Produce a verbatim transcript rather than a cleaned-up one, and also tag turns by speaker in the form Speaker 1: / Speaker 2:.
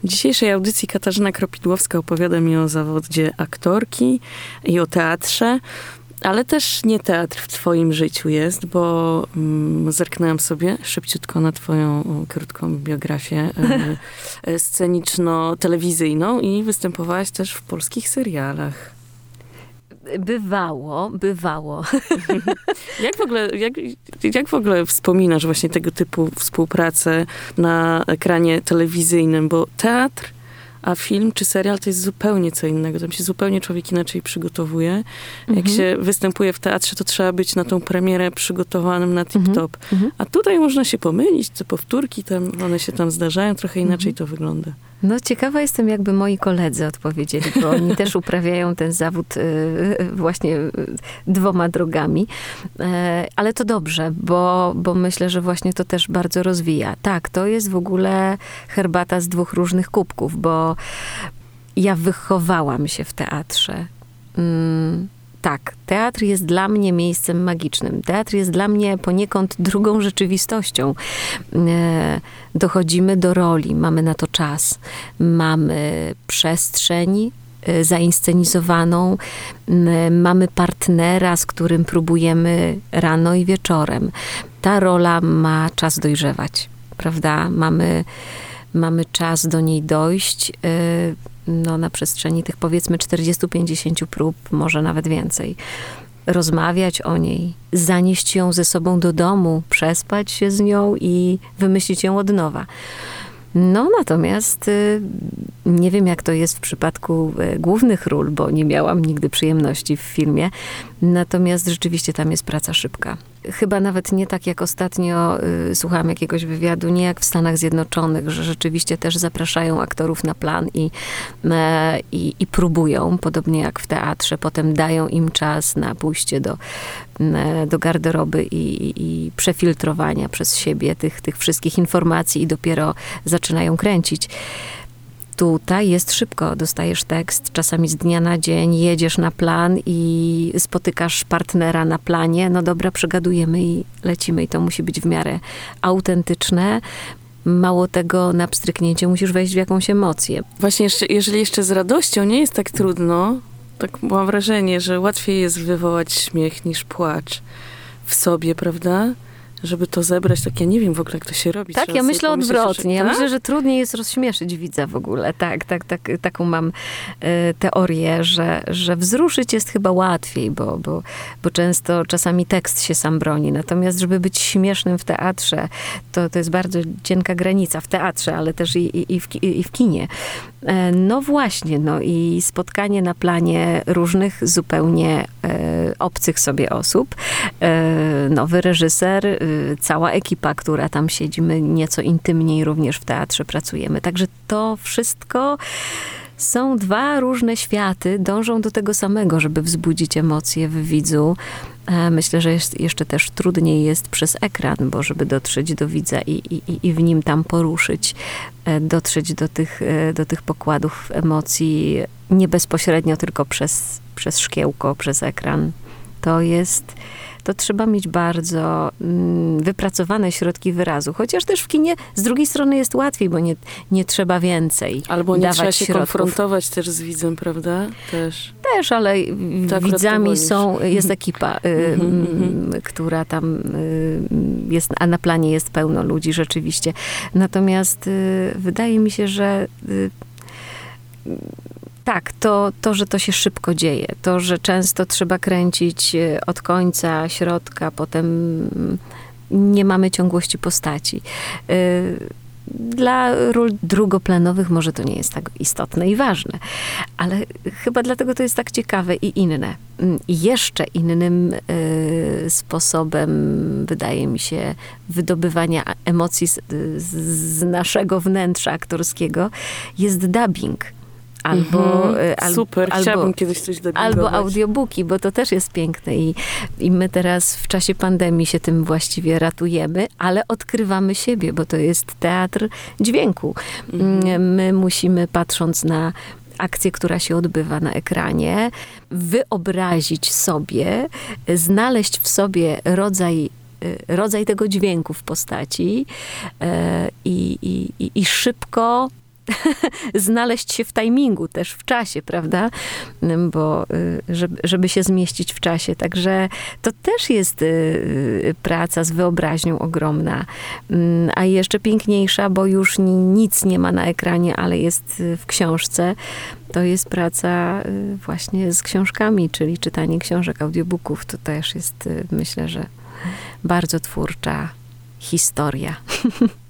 Speaker 1: W dzisiejszej audycji Katarzyna Kropidłowska opowiada mi o zawodzie aktorki i o teatrze, ale też nie teatr w twoim życiu jest, bo mm, zerknęłam sobie szybciutko na twoją o, krótką biografię e, sceniczno-telewizyjną i występowałaś też w polskich serialach.
Speaker 2: Bywało, bywało.
Speaker 1: Jak w ogóle, jak, jak w ogóle wspominasz właśnie tego typu współpracę na ekranie telewizyjnym, bo teatr, a film czy serial to jest zupełnie co innego. Tam się zupełnie człowiek inaczej przygotowuje. Jak
Speaker 2: Mhm.
Speaker 1: się występuje w teatrze, to trzeba być na tą premierę przygotowanym na tip-top.
Speaker 2: Mhm.
Speaker 1: A tutaj można się pomylić, te powtórki tam, one się tam zdarzają, trochę inaczej
Speaker 2: Mhm.
Speaker 1: to wygląda.
Speaker 2: No ciekawa jestem, jakby moi koledzy odpowiedzieli, bo oni też uprawiają ten zawód y, właśnie y, dwoma drogami. E, ale to dobrze, bo, bo myślę, że właśnie to też bardzo rozwija. Tak, to jest w ogóle herbata z dwóch różnych kubków, bo ja wychowałam się w teatrze. Mm. Tak, teatr jest dla mnie miejscem magicznym. Teatr jest dla mnie poniekąd drugą rzeczywistością. E, dochodzimy do roli, mamy na to czas, mamy przestrzeń e, zainscenizowaną, e, mamy partnera, z którym próbujemy rano i wieczorem. Ta rola ma czas dojrzewać, prawda? Mamy, mamy czas do niej dojść, e, no, na przestrzeni tych powiedzmy czterdziestu pięćdziesięciu prób, może nawet więcej. Rozmawiać o niej, zanieść ją ze sobą do domu, przespać się z nią i wymyślić ją od nowa. No natomiast y, nie wiem, jak to jest w przypadku y, głównych ról, bo nie miałam nigdy przyjemności w filmie. Natomiast rzeczywiście tam jest praca szybka. Chyba nawet nie tak jak ostatnio y, słuchałam jakiegoś wywiadu, nie jak w Stanach Zjednoczonych, że rzeczywiście też zapraszają aktorów na plan i, y, i, i próbują, podobnie jak w teatrze. Potem dają im czas na pójście do, y, do garderoby i, i, i przefiltrowania przez siebie tych, tych wszystkich informacji i dopiero zaczynają kręcić. Tutaj jest szybko, dostajesz tekst, czasami z dnia na dzień, jedziesz na plan i spotykasz partnera na planie, no dobra, przegadujemy i lecimy i to musi być w miarę autentyczne. Mało tego, na pstryknięcie musisz wejść w jakąś emocję.
Speaker 1: Właśnie, jeszcze, jeżeli jeszcze z radością nie jest tak trudno, tak mam wrażenie, że łatwiej jest wywołać śmiech niż płacz w sobie, prawda? Żeby to zebrać, tak ja nie wiem w ogóle, jak to się robi.
Speaker 2: Tak,
Speaker 1: Trzeba
Speaker 2: ja myślę
Speaker 1: pomyśleć,
Speaker 2: odwrotnie.
Speaker 1: że,
Speaker 2: Ja
Speaker 1: tak?
Speaker 2: myślę, że trudniej jest rozśmieszyć widza w ogóle. Tak, tak, tak taką mam e, teorię, że, że wzruszyć jest chyba łatwiej, bo, bo, bo często czasami tekst się sam broni. Natomiast, żeby być śmiesznym w teatrze, to, to jest bardzo cienka granica w teatrze, ale też i, i, i, w, i w kinie. E, no właśnie, no i spotkanie na planie różnych zupełnie e, obcych sobie osób. E, nowy reżyser, e, cała ekipa, która tam siedzi, my nieco intymniej również w teatrze pracujemy. Także to wszystko są dwa różne światy, dążą do tego samego, żeby wzbudzić emocje w widzu. Myślę, że jest, jeszcze też trudniej jest przez ekran, bo żeby dotrzeć do widza i, i, i w nim tam poruszyć, dotrzeć do tych, do tych pokładów emocji nie bezpośrednio, tylko przez, przez szkiełko, przez ekran. To jest... to trzeba mieć bardzo mm, wypracowane środki wyrazu. Chociaż też w kinie z drugiej strony jest łatwiej, bo nie, nie trzeba więcej
Speaker 1: Albo nie
Speaker 2: dawać
Speaker 1: trzeba się
Speaker 2: środków.
Speaker 1: konfrontować też z widzem, prawda? Też.
Speaker 2: Też, ale
Speaker 1: To
Speaker 2: widzami są, jest ekipa, y,
Speaker 1: Mhm,
Speaker 2: y, która tam y, jest, a na planie jest pełno ludzi rzeczywiście. Natomiast y, wydaje mi się, że y, tak, to, to, że to się szybko dzieje, to, że często trzeba kręcić od końca, środka, potem nie mamy ciągłości postaci. Dla ról drugoplanowych może to nie jest tak istotne i ważne, ale chyba dlatego to jest tak ciekawe i inne. I jeszcze innym y, sposobem, wydaje mi się, wydobywania emocji z, z naszego wnętrza aktorskiego jest dubbing. Albo,
Speaker 1: Mhm.
Speaker 2: al,
Speaker 1: Super,
Speaker 2: albo,
Speaker 1: chciałabym kiedyś coś dubbingować.
Speaker 2: albo audiobooki, bo to też jest piękne i, i my teraz w czasie pandemii się tym właściwie ratujemy, ale odkrywamy siebie, bo to jest teatr dźwięku. Mhm. My musimy, patrząc na akcję, która się odbywa na ekranie, wyobrazić sobie, znaleźć w sobie rodzaj rodzaj tego dźwięku w postaci i, i, i, i szybko znaleźć się w timingu, też w czasie, prawda? Bo żeby, żeby się zmieścić w czasie. Także to też jest praca z wyobraźnią ogromna. A jeszcze piękniejsza, bo już nic nie ma na ekranie, ale jest w książce. To jest praca właśnie z książkami, czyli czytanie książek, audiobooków. To też jest, myślę, że bardzo twórcza historia.